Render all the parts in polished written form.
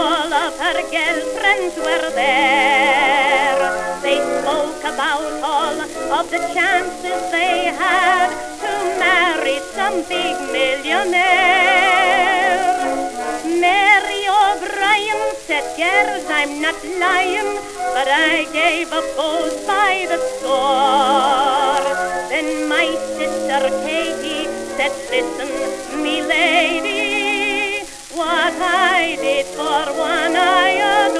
All of her girlfriends were there. They spoke about all of the chances they had to marry some big millionaire. Mary O'Brien said, girls, I'm not lying, but I gave up both by the score. Then my sister Katie said, listen, me lady, what I did for one I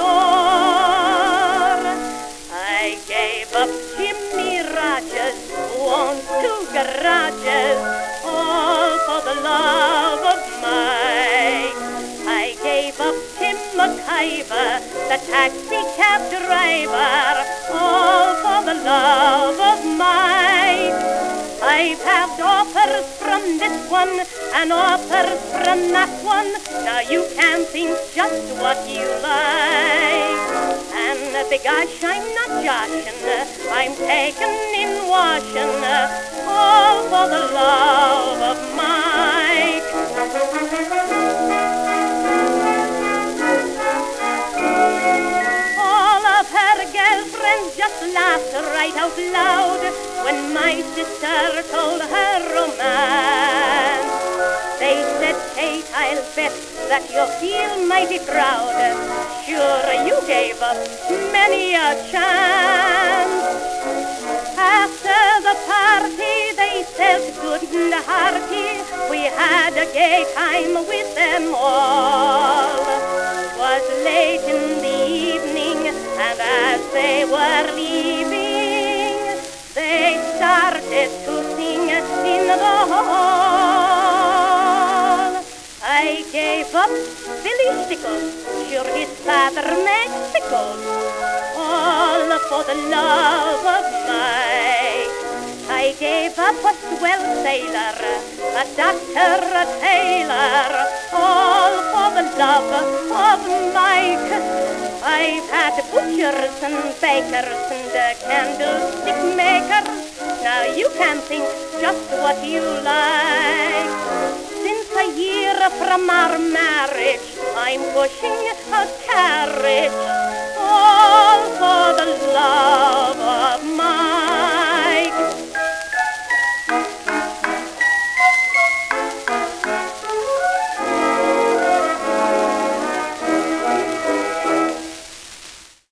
adore. I gave up Jimmy Rogers, who owned 2 garages, all for the love of Mike. I gave up Tim McIver, the taxi cab driver, all for the love of Mike. I've had offers from this one and offers from that one. Now you can think just what you like. And begosh, I'm not joshing, I'm taken in washing, all for the love of Mike. All of her girlfriends just laughed right out loud when my sister told her romance. They said, Kate, I'll bet that you feel mighty proud. Sure, you gave up many a chance. After the party, they said good and hearty, we had a gay time with them all. 'Twas late in the evening, and as they were leaving, they started to sing in the hall. I gave up Billy Stickles, sure his father Mexico, all for the love of Mike. I gave up a swell sailor, a doctor, a tailor, all for the love of Mike. I've had butchers and bakers and candlestick makers. Now you can think just what you like. Since a year from our marriage, I'm pushing a carriage, all for the love of Mike.